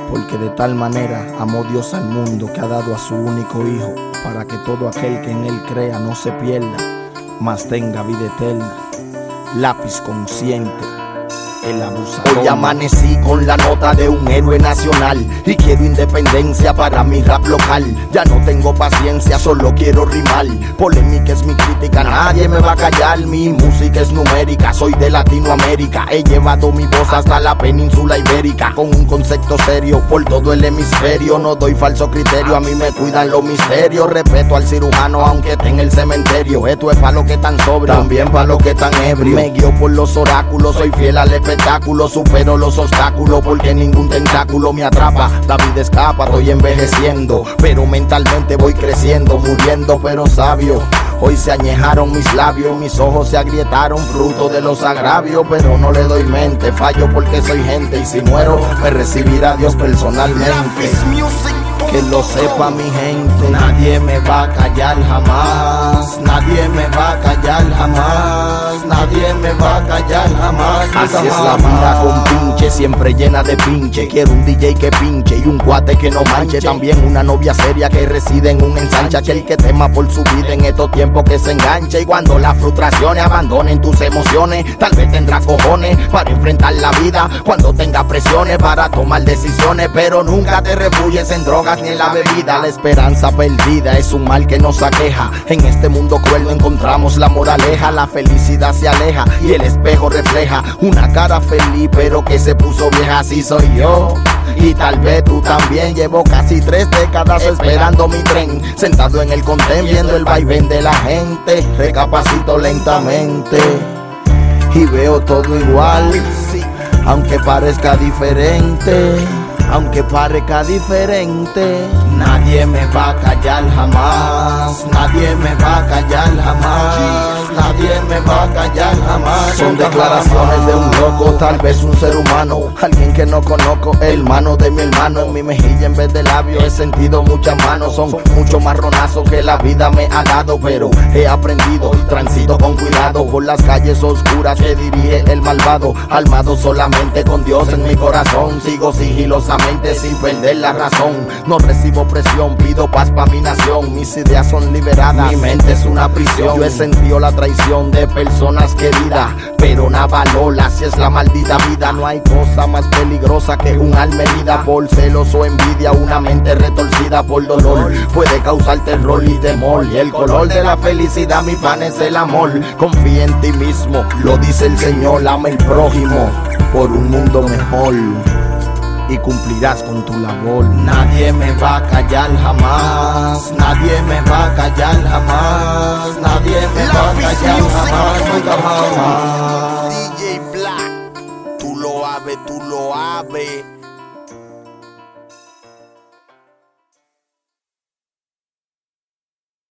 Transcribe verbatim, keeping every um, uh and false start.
Porque de tal manera amó Dios al mundo que ha dado a su único Hijo, para que todo aquel que en Él crea no se pierda, mas tenga vida eterna. Lápiz consciente, el abusador. Hoy amanecí con la nota de un héroe nacional y quiero independencia para mi rap local. Ya no tengo paciencia, solo quiero rimar. Polémica es mi crítica, nadie me va a callar. Mi música es numérica, soy de Latinoamérica. He llevado mi voz hasta la península ibérica, con un concepto serio por todo el hemisferio. No doy falso criterio, a mí me cuidan los misterios. Respeto al cirujano aunque esté en el cementerio. Esto es para los que están sobrios, también para los que están ebrios. Me guío por los oráculos, soy fiel al espectáculo. Supero los obstáculos porque ningún tentáculo me atrapa. David escapa, estoy envejeciendo, pero mentalmente voy creciendo, muriendo pero sabio. Hoy se añejaron mis labios, mis ojos se agrietaron, fruto de los agravios, pero no le doy mente, fallo porque soy gente y si muero me recibirá Dios personalmente. Que lo sepa mi gente, nadie me va a callar jamás, nadie me va a callar jamás, nadie me va a callar jamás. Así es la vida con pinche, siempre llena de pinche. Quiero un D J que pinche y un cuate que no manche. También una novia seria que reside en un ensanche. Aquel que tema por su vida en estos tiempos que se enganche. Y cuando las frustraciones abandonen tus emociones, tal vez tendrá cojones para enfrentar la vida. Cuando tenga presiones para tomar decisiones, pero nunca te refugies en drogas ni en la bebida. La esperanza perdida es un mal que nos aqueja. En este mundo cruel no encontramos la moraleja. La felicidad se aleja y el espejo refleja una cara feliz pero que se puso vieja. Así soy yo y tal vez tú también. Llevo casi tres décadas esperando mi tren, sentado en el contén viendo el vaivén de la gente. Recapacito lentamente y veo todo igual, aunque parezca diferente, aunque parezca diferente. Nadie me va a callar jamás, nadie me va a callar jamás, nadie me va a callar jamás. Son declaraciones de un loco, tal vez un ser humano, alguien que no conozco, hermano de mi hermano. En mi mejilla en vez de labio he sentido muchas manos. Son muchos marronazos que la vida me ha dado, pero he aprendido y transito con cuidado por las calles oscuras que dirige el malvado. Armado solamente con Dios en mi corazón, sigo sigilosamente sin perder la razón. No recibo presión, pido paz para mi nación. Mis ideas son liberadas, mi mente es una prisión. Yo he sentido la traición de personas queridas, pero nada valora si es la maldita vida. No hay cosa más peligrosa que un alma herida por celos o envidia. Una mente retorcida por dolor puede causar terror y temor. Y el color de la felicidad, mi pan, es el amor. Confía en ti mismo, lo dice el Señor. Ama el prójimo por un mundo mejor y cumplirás con tu labor. Nadie me va a callar jamás, nadie me va a callar jamás, nadie me va a callar jamás, nunca jamás. D J Black, tú lo sabes, tú lo sabes.